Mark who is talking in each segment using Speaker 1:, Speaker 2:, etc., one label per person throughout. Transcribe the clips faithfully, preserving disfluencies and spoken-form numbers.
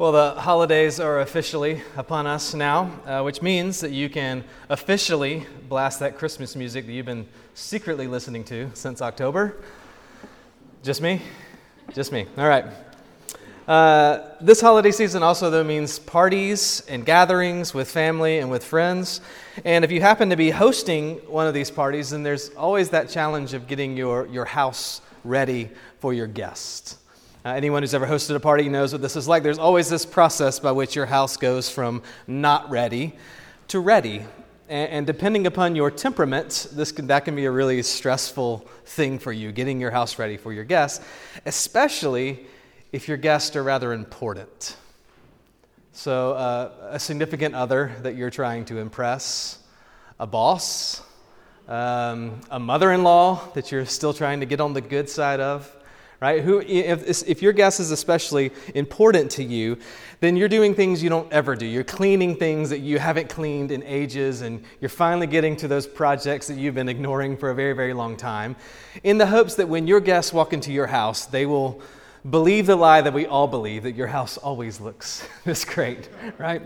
Speaker 1: Well, the holidays are officially upon us now, uh, which means that you can officially blast that Christmas music that you've been secretly listening to since October. Just me? Just me. All right. Uh, this holiday season also, though, means parties and gatherings with family and with friends. And if you happen to be hosting one of these parties, then there's always that challenge of getting your, your house ready for your guests. Uh, anyone who's ever hosted a party knows what this is like. There's always this process by which your house goes from not ready to ready. And, and depending upon your temperament, this can, that can be a really stressful thing for you, getting your house ready for your guests, especially if your guests are rather important. So uh, a significant other that you're trying to impress, a boss, um, a mother-in-law that you're still trying to get on the good side of. Right? Who, if, if your guest is especially important to you, then you're doing things you don't ever do. You're cleaning things that you haven't cleaned in ages, and you're finally getting to those projects that you've been ignoring for a very, very long time, in the hopes that when your guests walk into your house, they will believe the lie that we all believe, that your house always looks this great, right?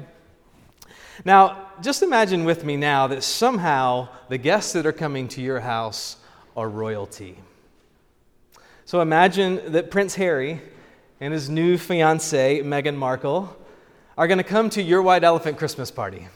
Speaker 1: Now, just imagine with me now that somehow the guests that are coming to your house are royalty. So imagine that Prince Harry and his new fiancée, Meghan Markle, are going to come to your White Elephant Christmas party.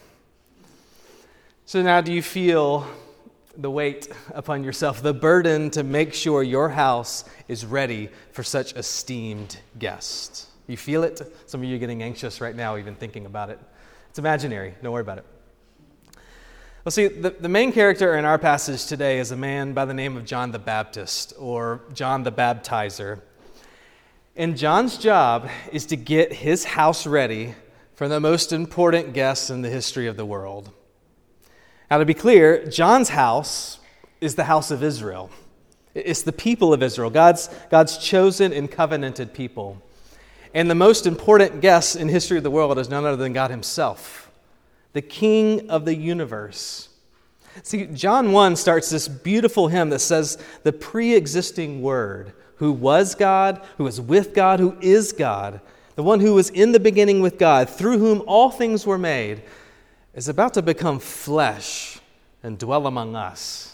Speaker 1: So now do you feel the weight upon yourself, the burden to make sure your house is ready for such esteemed guests? You feel it? Some of you are getting anxious right now even thinking about it. It's imaginary. Don't worry about it. Well, see, the, the main character in our passage today is a man by the name of John the Baptist, or John the Baptizer. And John's job is to get his house ready for the most important guests in the history of the world. Now, to be clear, John's house is the house of Israel. It's the people of Israel, God's, God's chosen and covenanted people. And the most important guest in history of the world is none other than God himself, the King of the universe. See, John one starts this beautiful hymn that says the pre-existing Word, who was God, who is with God, who is God, the one who was in the beginning with God, through whom all things were made, is about to become flesh and dwell among us.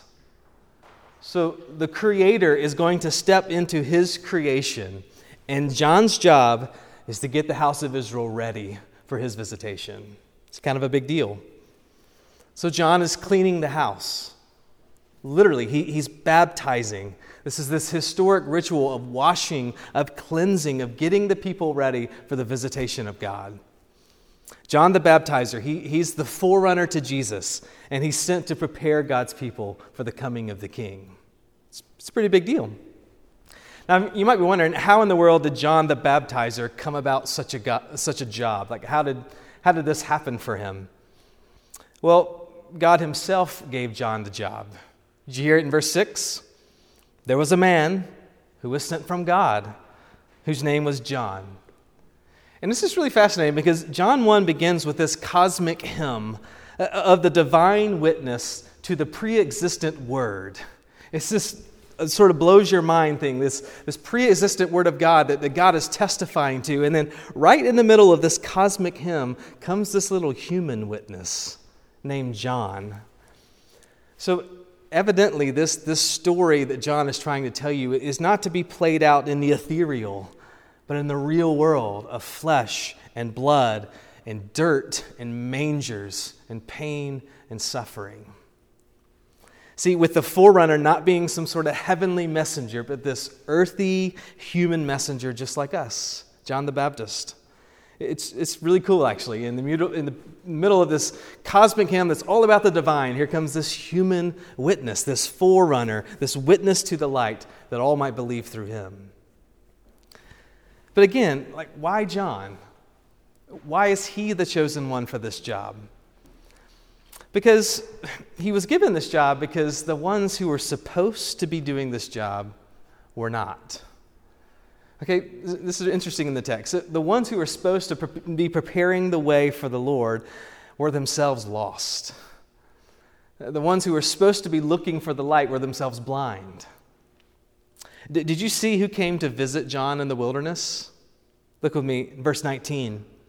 Speaker 1: So the Creator is going to step into his creation, and John's job is to get the house of Israel ready for his visitation. It's kind of a big deal. So John is cleaning the house. Literally, he, he's baptizing. This is this historic ritual of washing, of cleansing, of getting the people ready for the visitation of God. John the Baptizer, he, he's the forerunner to Jesus, and he's sent to prepare God's people for the coming of the King. It's, it's a pretty big deal. Now, you might be wondering, how in the world did John the Baptizer come about such a go- such a job? Like, how did how did this happen for him? Well, God himself gave John the job. Did you hear it in verse six? There was a man who was sent from God, whose name was John. And this is really fascinating because John one begins with this cosmic hymn of the divine witness to the pre-existent Word. It's this It sort of blows your mind thing, this, this pre-existent Word of God that, that God is testifying to. And then right in the middle of this cosmic hymn comes this little human witness named John. So evidently this, this story that John is trying to tell you is not to be played out in the ethereal, but in the real world of flesh and blood and dirt and mangers and pain and suffering. See, with the forerunner not being some sort of heavenly messenger, but this earthy human messenger just like us, John the Baptist. It's it's really cool, actually. In the, middle, in the middle of this cosmic hymn that's all about the divine, here comes this human witness, this forerunner, this witness to the light that all might believe through him. But again, like, why John? Why is he the chosen one for this job? Because he was given this job because the ones who were supposed to be doing this job were not. Okay, this is interesting in the text. The ones who were supposed to be preparing the way for the Lord were themselves lost. The ones who were supposed to be looking for the light were themselves blind. Did you see who came to visit John in the wilderness? Look with me, verse nineteen.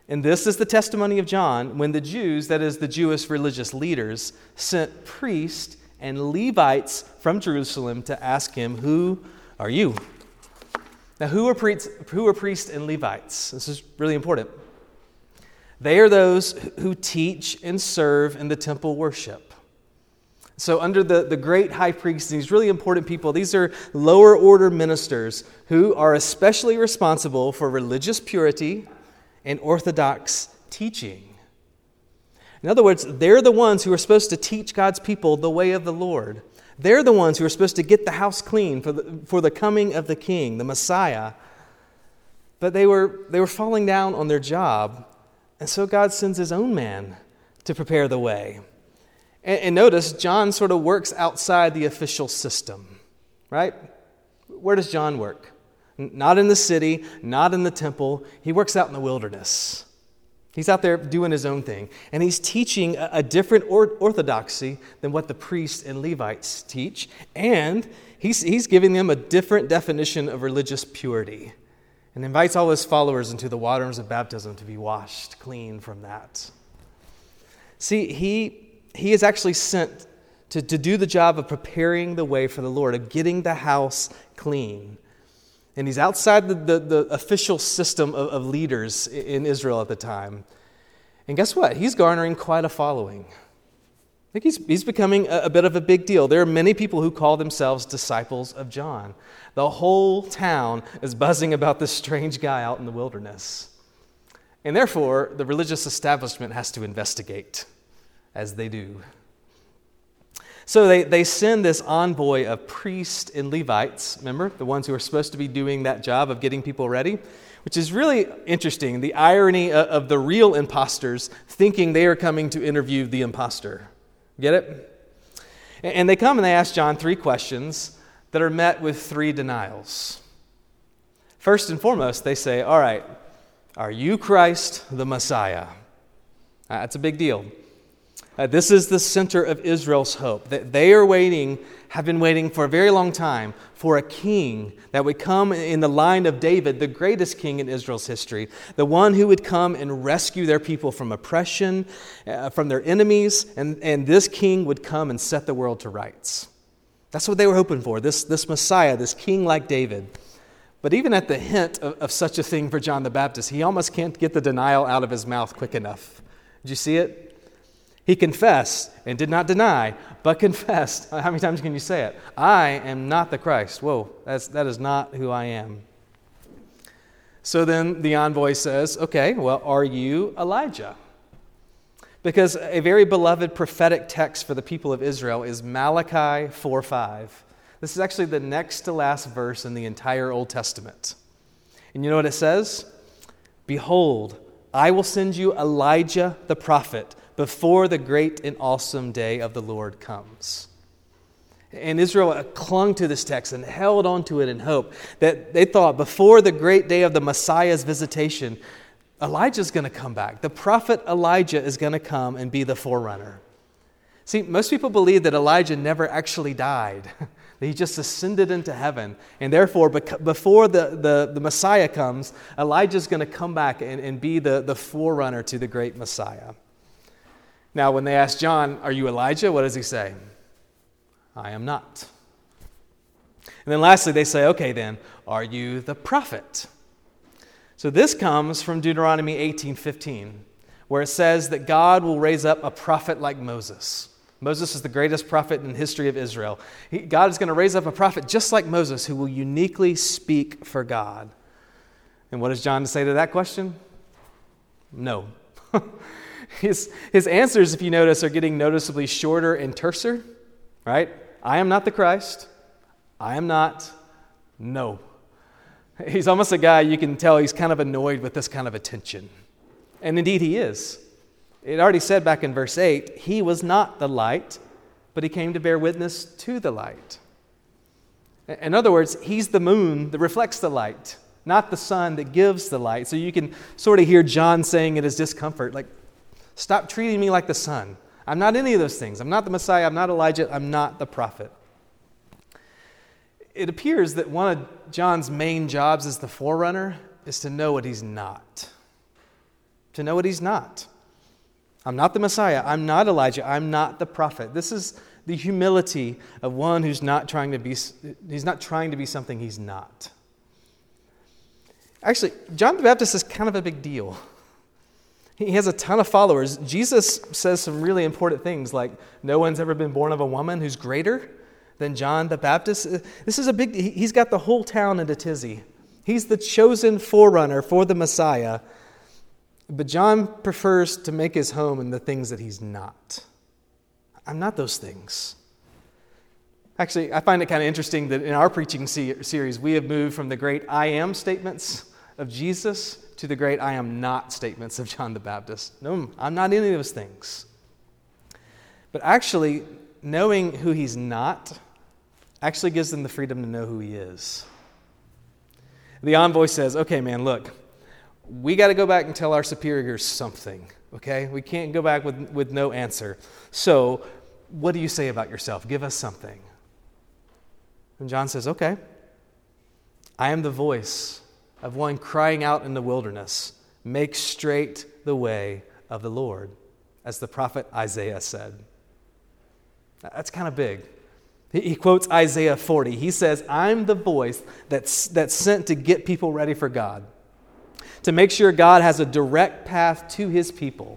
Speaker 1: And this is the testimony of John when the Jews, that is, the Jewish religious leaders, sent priests and Levites from Jerusalem to ask him, "Who are you?" Now, who are priests, who are priests and Levites? This is really important. They are those who teach and serve in the temple worship. So under the, the great high priest, these really important people, these are lower order ministers who are especially responsible for religious purity and orthodox teaching. In other words, they're the ones who are supposed to teach God's people the way of the Lord. They're the ones who are supposed to get the house clean for the, for the coming of the King, the Messiah. But they were, they were falling down on their job, and so God sends his own man to prepare the way. And, and notice, John sort of works outside the official system, right? Where does John work? Not in the city, not in the temple. He works out in the wilderness. He's out there doing his own thing. And he's teaching a, a different or, orthodoxy than what the priests and Levites teach. And he's, he's giving them a different definition of religious purity. And invites all his followers into the waters of baptism to be washed clean from that. See, he, he is actually sent to, to do the job of preparing the way for the Lord, of getting the house clean. And he's outside the, the, the official system of, of leaders in Israel at the time. And guess what? He's garnering quite a following. I think he's, he's becoming a, a bit of a big deal. There are many people who call themselves disciples of John. The whole town is buzzing about this strange guy out in the wilderness. And therefore, the religious establishment has to investigate, as they do. So they, they send this envoy of priests and Levites, remember, the ones who are supposed to be doing that job of getting people ready, which is really interesting, the irony of, of the real imposters thinking they are coming to interview the imposter. Get it? And they come and they ask John three questions that are met with three denials. First and foremost, they say, all right, are you Christ the Messiah? That's a big deal. Uh, this is the center of Israel's hope. That they are waiting, have been waiting for a very long time for a king that would come in the line of David, the greatest king in Israel's history, the one who would come and rescue their people from oppression, uh, from their enemies, and, and this king would come and set the world to rights. That's what they were hoping for, this, this Messiah, this king like David. But even at the hint of, of such a thing for John the Baptist, he almost can't get the denial out of his mouth quick enough. Did you see it? He confessed and did not deny, but confessed. How many times can you say it? I am not the Christ. Whoa, that's, that is not who I am. So then the envoy says, okay, well, are you Elijah? Because a very beloved prophetic text for the people of Israel is Malachi four five. This is actually the next to last verse in the entire Old Testament. And you know what it says? Behold, I will send you Elijah the prophet before the great and awesome day of the Lord comes. And Israel clung to this text and held on to it in hope that they thought before the great day of the Messiah's visitation, Elijah's going to come back. The prophet Elijah is going to come and be the forerunner. See, most people believe that Elijah never actually died, that he just ascended into heaven. And therefore, before the, the, the Messiah comes, Elijah's going to come back and, and be the, the forerunner to the great Messiah. Now, when they ask John, are you Elijah? What does he say? I am not. And then lastly, they say, okay then, are you the prophet? So this comes from Deuteronomy eighteen fifteen, where it says that God will raise up a prophet like Moses. Moses is the greatest prophet in the history of Israel. He, God is going to raise up a prophet just like Moses who will uniquely speak for God. And what does John say to that question? No. His, his answers, if you notice, are getting noticeably shorter and terser, right? I am not the Christ. I am not. No. He's almost a guy you can tell he's kind of annoyed with this kind of attention. And indeed he is. It already said back in verse eight, he was not the light, but he came to bear witness to the light. In other words, he's the moon that reflects the light, not the sun that gives the light. So you can sort of hear John saying in his discomfort, like, stop treating me like the sun. I'm not any of those things. I'm not the Messiah. I'm not Elijah. I'm not the prophet. It appears that one of John's main jobs as the forerunner is to know what he's not. to know what he's not. I'm not the Messiah. I'm not Elijah. I'm not the prophet. This is the humility of one who's not trying to be, he's not trying to be something he's not. Actually, John the Baptist is kind of a big deal. He has a ton of followers. Jesus says some really important things like, no one's ever been born of a woman who's greater than John the Baptist. This is a big, he's got the whole town in a tizzy. He's the chosen forerunner for the Messiah. But John prefers to make his home in the things that he's not. I'm not those things. Actually, I find it kind of interesting that in our preaching se- series, we have moved from the great I am statements of Jesus to the great I am not statements of John the Baptist. No, I'm not any of those things. But actually, knowing who he's not actually gives them the freedom to know who he is. The envoy says, okay, man, look, we got to go back and tell our superiors something, okay? We can't go back with, with no answer. So, what do you say about yourself? Give us something. And John says, okay, I am the voice of one crying out in the wilderness, make straight the way of the Lord, as the prophet Isaiah said. That's kind of big. He quotes Isaiah forty. He says, I'm the voice that's, that's sent to get people ready for God, to make sure God has a direct path to his people.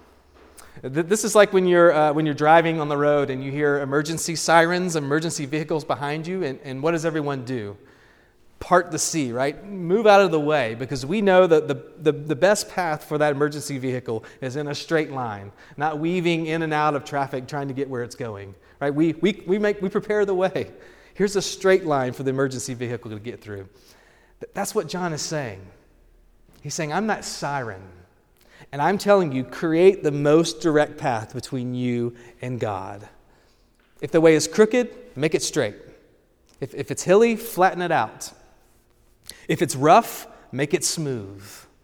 Speaker 1: This is like when you're uh, when you're driving on the road and you hear emergency sirens, emergency vehicles behind you, and, and what does everyone do? Part the sea, right? Move out of the way, because we know that the, the, the best path for that emergency vehicle is in a straight line, not weaving in and out of traffic trying to get where it's going. Right? We we we make we prepare the way. Here's a straight line for the emergency vehicle to get through. That's what John is saying. He's saying, I'm that siren, and I'm telling you, create the most direct path between you and God. If the way is crooked, make it straight. If if it's hilly, flatten it out. If it's rough, make it smooth.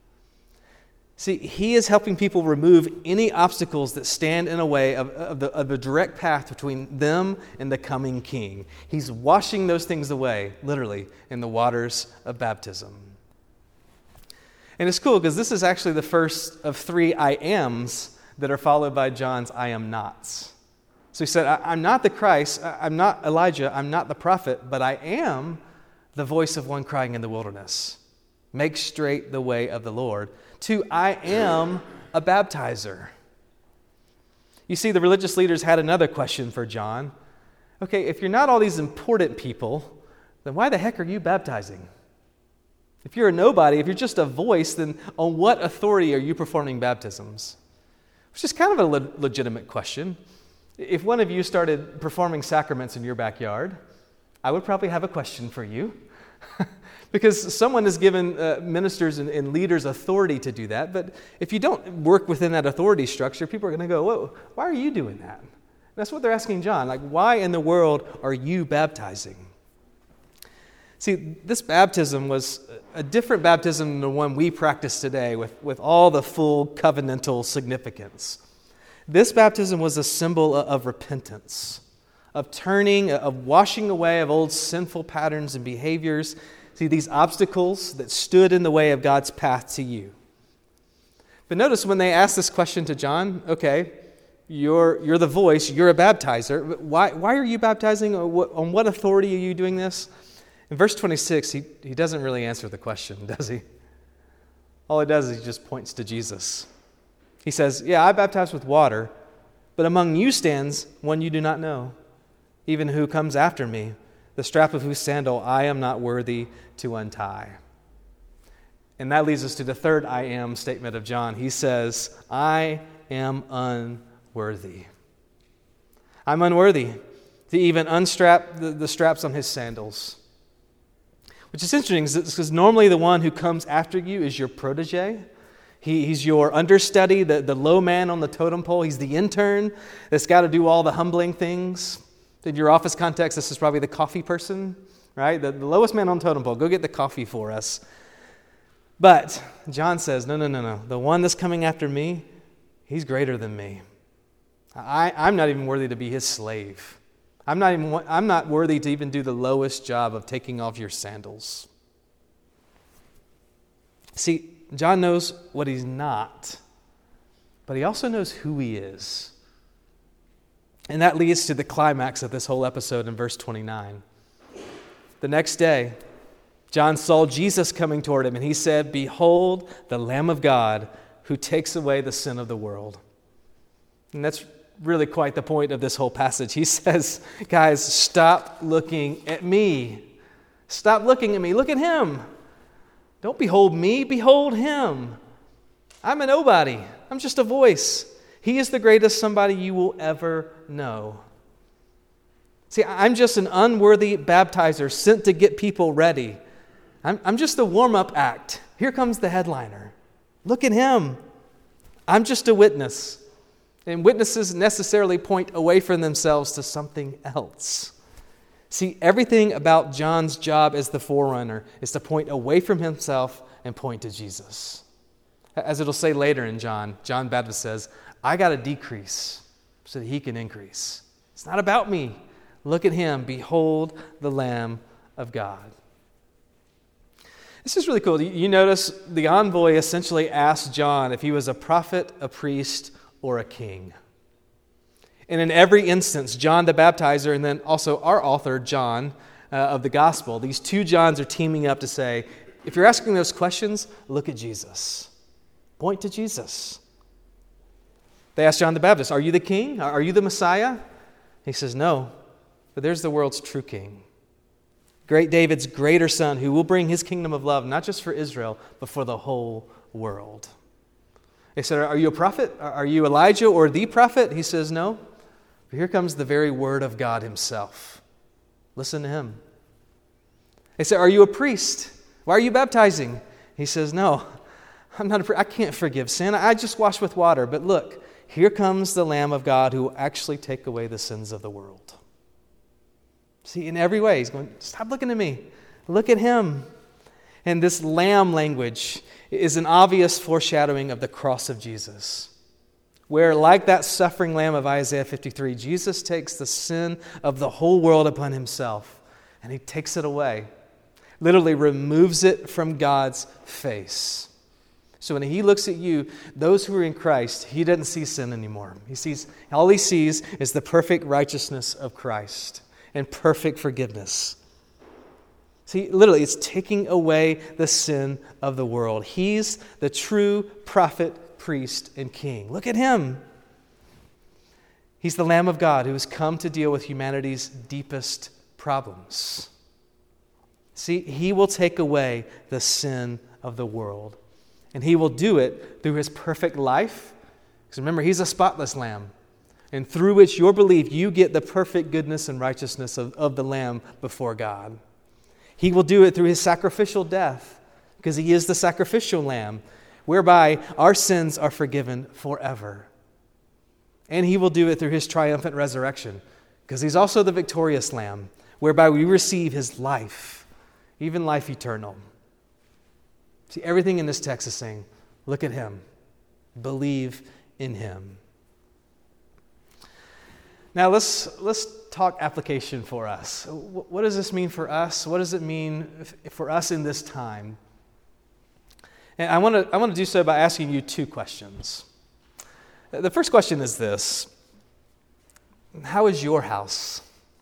Speaker 1: See, he is helping people remove any obstacles that stand in a way of, of, the, of the direct path between them and the coming king. He's washing those things away, literally, in the waters of baptism. And it's cool because this is actually the first of three I ams that are followed by John's I am nots. So he said, I'm not the Christ, I'm not Elijah, I'm not the prophet, but I am the voice of one crying in the wilderness. Make straight the way of the Lord. To, I am a baptizer. You see, the religious leaders had another question for John. Okay, if you're not all these important people, then why the heck are you baptizing? If you're a nobody, if you're just a voice, then on what authority are you performing baptisms? Which is kind of a le- legitimate question. If one of you started performing sacraments in your backyard, I would probably have a question for you. Because someone has given uh, ministers and, and leaders authority to do that. But if you don't work within that authority structure, people are going to go, whoa, why are you doing that? And that's what they're asking John. Like, why in the world are you baptizing? See, this baptism was a different baptism than the one we practice today with, with all the full covenantal significance. This baptism was a symbol of, of repentance, of turning, of washing away of old sinful patterns and behaviors. See, these obstacles that stood in the way of God's path to you. But notice when they asked this question to John, okay, you're you're the voice, you're a baptizer. But why, why are you baptizing? On what authority are you doing this? In verse twenty-six, he, he doesn't really answer the question, does he? All he does is he just points to Jesus. He says, yeah, I baptize with water, but among you stands one you do not know, even who comes after me, the strap of whose sandal I am not worthy to untie. And that leads us to the third I am statement of John. He says, I am unworthy. I'm unworthy to even unstrap the, the straps on his sandals. Which is interesting because normally the one who comes after you is your protege. He, he's your understudy, the, the low man on the totem pole. He's the intern that's got to do all the humbling things. In your office context, this is probably the coffee person, right? The, the lowest man on the totem pole. Go get the coffee for us. But John says, no, no, no, no. The one that's coming after me, he's greater than me. I, I'm not even worthy to be his slave. I'm not even. I'm not worthy to even do the lowest job of taking off your sandals. See, John knows what he's not, but he also knows who he is. And that leads to the climax of this whole episode in verse twenty-nine. The next day, John saw Jesus coming toward him, and he said, "Behold, the Lamb of God who takes away the sin of the world." And that's really quite the point of this whole passage. He says, guys, stop looking at me. Stop looking at me. Look at him. Don't behold me. Behold him. I'm a nobody. I'm just a voice. He is the greatest somebody you will ever know. See, I'm just an unworthy baptizer sent to get people ready. I'm, I'm just the warm-up act. Here comes the headliner. Look at him. I'm just a witness. And witnesses necessarily point away from themselves to something else. See, everything about John's job as the forerunner is to point away from himself and point to Jesus. As it'll say later in John, John Baptist says, I got to decrease so that he can increase. It's not about me. Look at him. Behold the Lamb of God. This is really cool. You notice the envoy essentially asked John if he was a prophet, a priest, or a king. And in every instance, John the Baptizer and then also our author, John, uh, of the gospel, these two Johns are teaming up to say, if you're asking those questions, look at Jesus. Point to Jesus. They asked John the Baptist, are you the king? Are you the Messiah? He says, no, but there's the world's true king. Great David's greater son who will bring his kingdom of love, not just for Israel, but for the whole world. They said, are you a prophet? Are you Elijah or the prophet? He says, no. But here comes the very word of God himself. Listen to him. They said, are you a priest? Why are you baptizing? He says, no, I'm not a priest. I can't forgive sin. I just wash with water. But look, here comes the Lamb of God who will actually take away the sins of the world. See, in every way, he's going, stop looking at me. Look at him. And this lamb language is an obvious foreshadowing of the cross of Jesus, where, like that suffering lamb of Isaiah fifty-three, Jesus takes the sin of the whole world upon himself, and he takes it away, literally removes it from God's face. So when he looks at you, those who are in Christ, he doesn't see sin anymore. He sees, all he sees is the perfect righteousness of Christ and perfect forgiveness. See, literally, it's taking away the sin of the world. He's the true prophet, priest, and king. Look at him. He's the Lamb of God who has come to deal with humanity's deepest problems. See, he will take away the sin of the world. And he will do it through his perfect life. Because remember, he's a spotless lamb. And through which your belief, you get the perfect goodness and righteousness of, of the Lamb before God. He will do it through his sacrificial death, because he is the sacrificial lamb, whereby our sins are forgiven forever. And he will do it through his triumphant resurrection, because he's also the victorious lamb, whereby we receive his life, even life eternal. See, everything in this text is saying, look at him, believe in him. Now let's let's talk application for us. What does this mean for us? What does it mean for us in this time? And I want to I want to do so by asking you two questions. The first question is this: how is your house?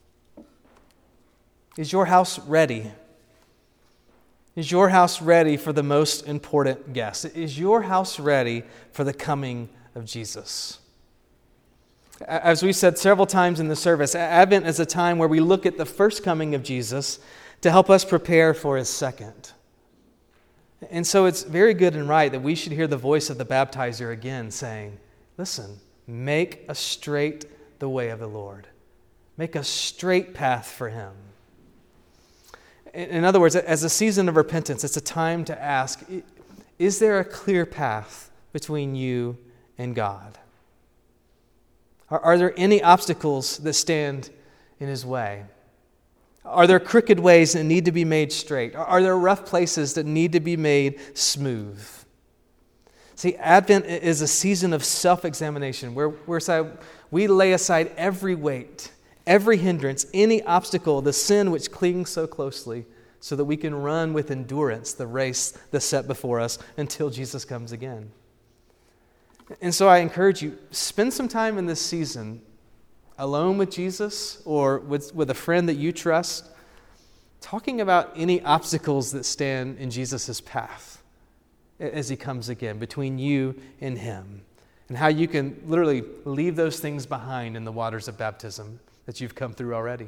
Speaker 1: Is your house ready? Is your house ready for the most important guest? Is your house ready for the coming of Jesus? As we said several times in the service, Advent is a time where we look at the first coming of Jesus to help us prepare for his second. And so it's very good and right that we should hear the voice of the baptizer again saying, listen, make a straight the way of the Lord. Make a straight path for him. In other words, as a season of repentance, it's a time to ask, is there a clear path between you and God? Are, are there any obstacles that stand in his way? Are there crooked ways that need to be made straight? Are, are there rough places that need to be made smooth? See, Advent is a season of self-examination where, where we lay aside every weight, every hindrance, any obstacle, the sin which clings so closely so that we can run with endurance the race that's set before us until Jesus comes again. And so I encourage you, spend some time in this season alone with Jesus or with, with a friend that you trust, talking about any obstacles that stand in Jesus' path as he comes again, between you and him, and how you can literally leave those things behind in the waters of baptism that you've come through already.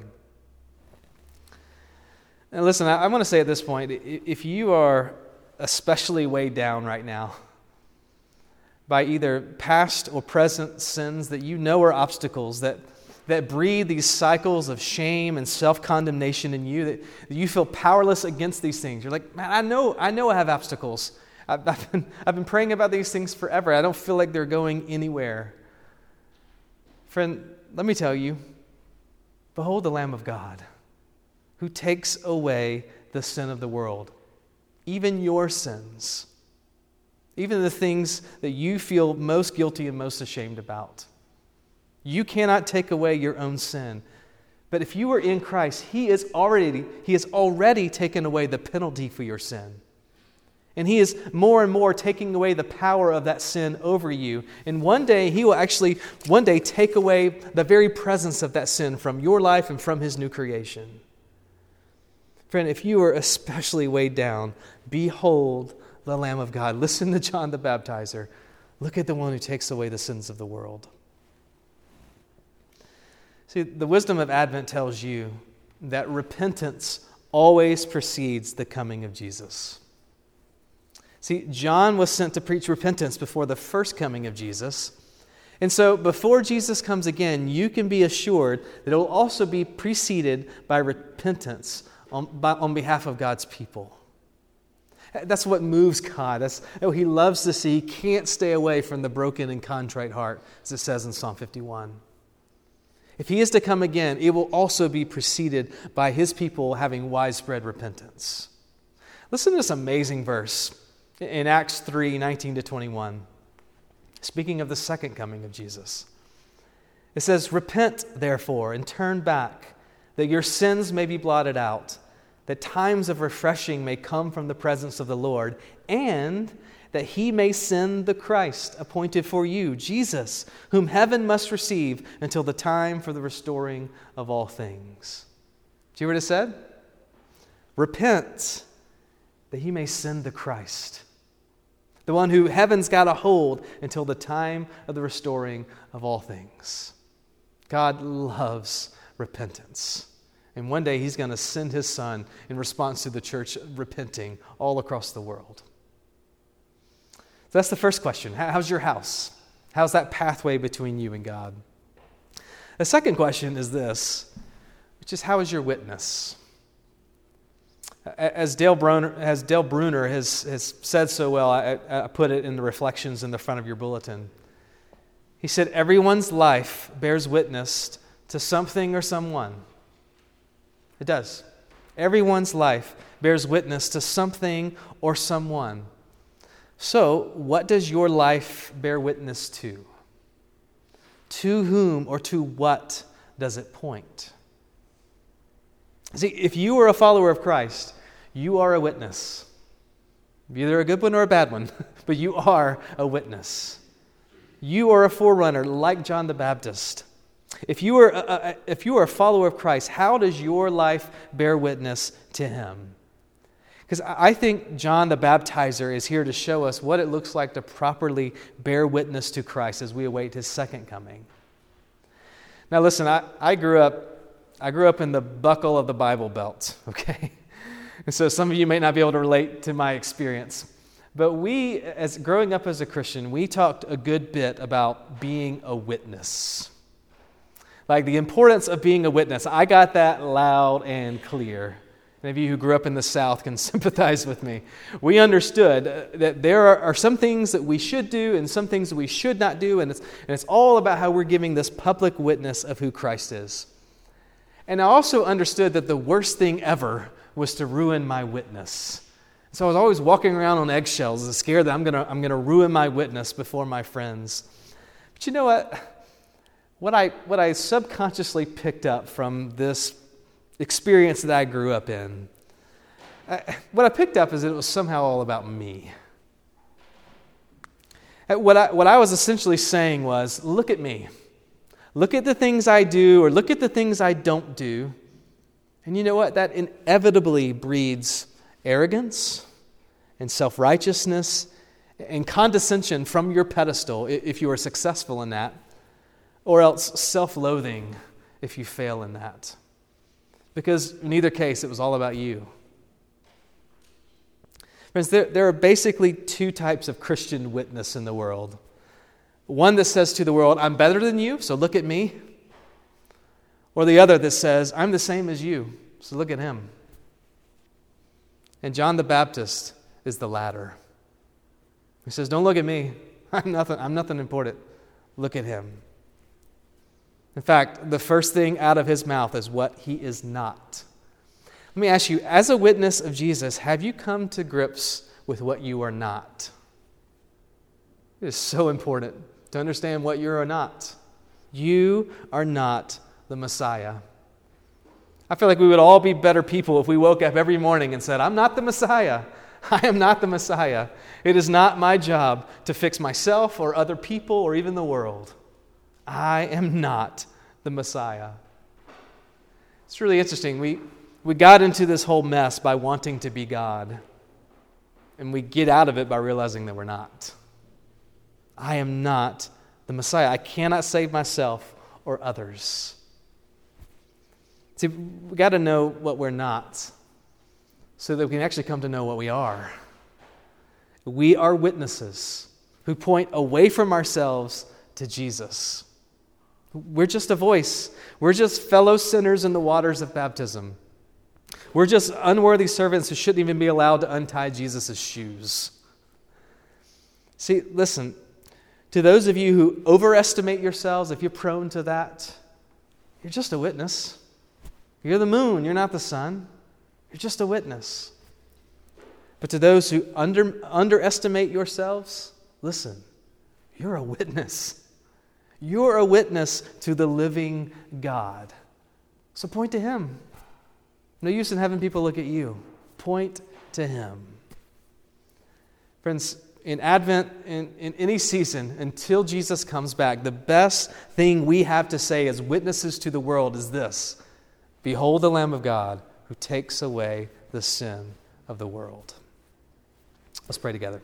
Speaker 1: And listen, I, I want to say at this point, if you are especially weighed down right now by either past or present sins that you know are obstacles that, that breed these cycles of shame and self-condemnation in you, that, that you feel powerless against these things. You're like, man, I know, I know I have obstacles. I've, I've, been, I've been praying about these things forever. I don't feel like they're going anywhere. Friend, let me tell you, behold the Lamb of God who takes away the sin of the world, even your sins. Even the things that you feel most guilty and most ashamed about. You cannot take away your own sin. But if you are in Christ, He is already, He has already taken away the penalty for your sin. And He is more and more taking away the power of that sin over you. And one day, He will actually, one day, take away the very presence of that sin from your life and from His new creation. Friend, if you are especially weighed down, behold the Lamb of God. Listen to John the Baptizer. Look at the one who takes away the sins of the world. See, the wisdom of Advent tells you that repentance always precedes the coming of Jesus. See, John was sent to preach repentance before the first coming of Jesus. And so before Jesus comes again, you can be assured that it will also be preceded by repentance on, by, on behalf of God's people. That's what moves God. That's oh, He loves to see. He can't stay away from the broken and contrite heart, as it says in Psalm fifty-one. If He is to come again, it will also be preceded by His people having widespread repentance. Listen to this amazing verse in Acts three, nineteen to twenty-one. Speaking of the second coming of Jesus. It says, "Repent, therefore, and turn back, that your sins may be blotted out, that times of refreshing may come from the presence of the Lord, and that He may send the Christ appointed for you, Jesus, whom heaven must receive until the time for the restoring of all things." Do you hear what it said? Repent, that He may send the Christ, the one who heaven's got a hold until the time of the restoring of all things. God loves repentance. And one day He's going to send His Son in response to the church repenting all across the world. So that's the first question. How's your house? How's that pathway between you and God? The second question is this, which is, how is your witness? As Dale Bruner, as Dale Bruner has, has said so well, I, I put it in the reflections in the front of your bulletin. He said, everyone's life bears witness to something or someone. It does. Everyone's life bears witness to something or someone. So, what does your life bear witness to? To whom or to what does it point? See, if you are a follower of Christ, you are a witness. Either a good one or a bad one, but you are a witness. You are a forerunner like John the Baptist. If you are a, if you are a follower of Christ, how does your life bear witness to Him? Because I think John the Baptizer is here to show us what it looks like to properly bear witness to Christ as we await His second coming. Now listen, I, I grew up I grew up in the buckle of the Bible Belt, okay? And so some of you may not be able to relate to my experience. But we, as growing up as a Christian, we talked a good bit about being a witness. Like the importance of being a witness. I got that loud and clear. Any of you who grew up in the South can sympathize with me. We understood that there are, are some things that we should do and some things that we should not do, and it's, and it's all about how we're giving this public witness of who Christ is. And I also understood that the worst thing ever was to ruin my witness. So I was always walking around on eggshells, scared that I'm gonna I'm gonna ruin my witness before my friends. But you know what? What I what I subconsciously picked up from this experience that I grew up in I, what I picked up is that it was somehow all about me. What I, what I was essentially saying was, look at me. Look at the things I do, or look at the things I don't do. And you know what? That inevitably breeds arrogance and self-righteousness and condescension from your pedestal if you are successful in that, or else self-loathing if you fail in that. Because in either case, it was all about you. Friends, there, there are basically two types of Christian witness in the world. One that says to the world, I'm better than you, so look at me. Or the other that says, I'm the same as you, so look at him. And John the Baptist is the latter. He says, don't look at me. I'm nothing, I'm nothing important. Look at him. In fact, the first thing out of his mouth is what he is not. Let me ask you, as a witness of Jesus, have you come to grips with what you are not? It is so important to understand what you are not. You are not the Messiah. I feel like we would all be better people if we woke up every morning and said, I'm not the Messiah. I am not the Messiah. It is not my job to fix myself or other people or even the world. I am not the Messiah. It's really interesting. We, we got into this whole mess by wanting to be God, and we get out of it by realizing that we're not. I am not the Messiah. I cannot save myself or others. See, we got to know what we're not so that we can actually come to know what we are. We are witnesses who point away from ourselves to Jesus. We're just a voice. We're just fellow sinners in the waters of baptism. We're just unworthy servants who shouldn't even be allowed to untie Jesus' shoes. See, listen, to those of you who overestimate yourselves, if you're prone to that, you're just a witness. You're the moon, you're not the sun. You're just a witness. But to those who under, underestimate yourselves, listen, you're a witness. You're a witness to the living God. So point to him. No use in having people look at you. Point to him. Friends, in Advent, in, in any season, until Jesus comes back, the best thing we have to say as witnesses to the world is this: behold the Lamb of God who takes away the sin of the world. Let's pray together.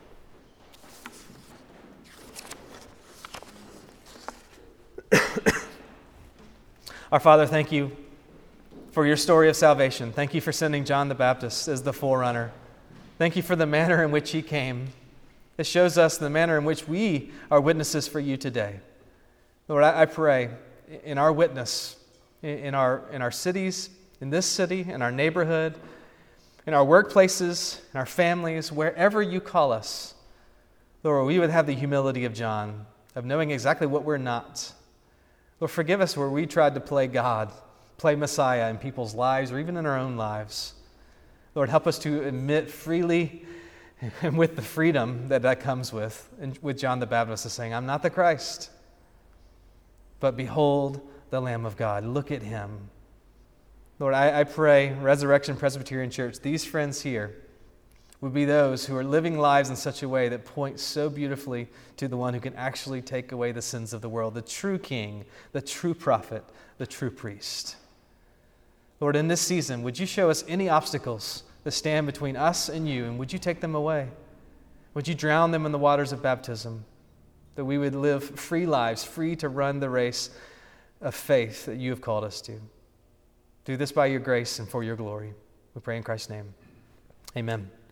Speaker 1: Our Father, thank you for your story of salvation. Thank you for sending John the Baptist as the forerunner. Thank you for the manner in which he came. It shows us the manner in which we are witnesses for you today. Lord, I, I pray in our witness, in, in our in our cities, in this city, in our neighborhood, in our workplaces, in our families, wherever you call us, Lord, we would have the humility of John, of knowing exactly what we're not. Lord, forgive us where we tried to play God, play Messiah in people's lives or even in our own lives. Lord, help us to admit freely and with the freedom that that comes with, and with John the Baptist is saying, I'm not the Christ, but behold the Lamb of God. Look at him. Lord, I, I pray Resurrection Presbyterian Church, these friends here, would be those who are living lives in such a way that point so beautifully to the one who can actually take away the sins of the world, the true King, the true prophet, the true priest. Lord, in this season, would you show us any obstacles that stand between us and you, and would you take them away? Would you drown them in the waters of baptism, that we would live free lives, free to run the race of faith that you have called us to. Do this by your grace and for your glory. We pray in Christ's name. Amen.